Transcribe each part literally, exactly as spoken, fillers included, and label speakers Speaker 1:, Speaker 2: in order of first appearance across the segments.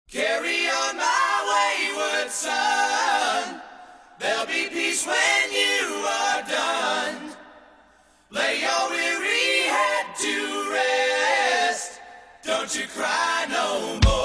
Speaker 1: Carry on, my wayward son. There'll be peace when you are done. Lay your weary head to rest. Don't you cry no more.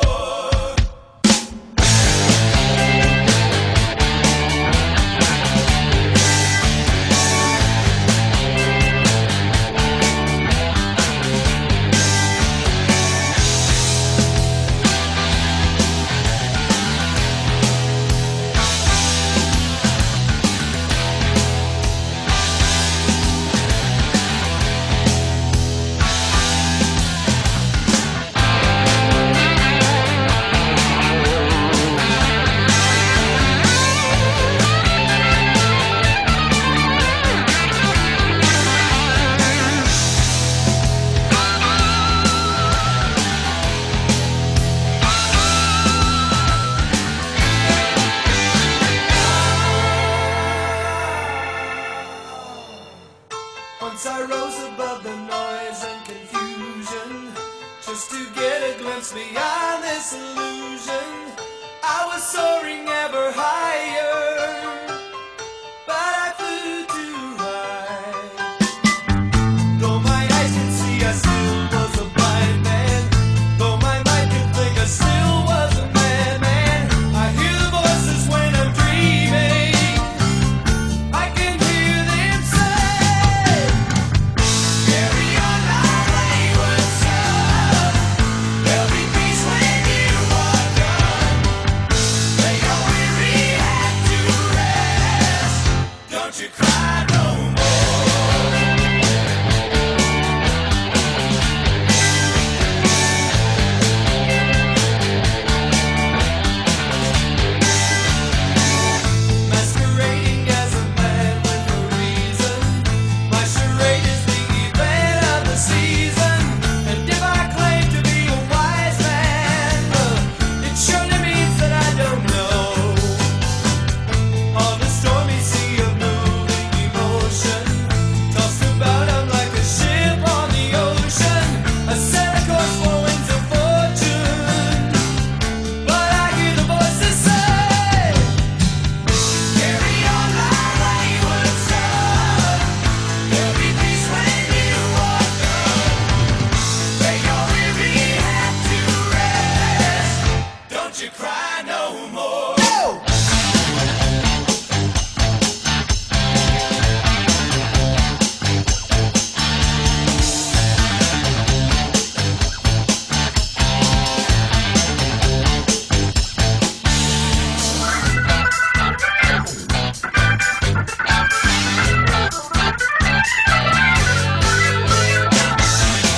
Speaker 1: Once I rose above the noise and confusion, just to get a glimpse beyond this illusion. I was soaring ever higher.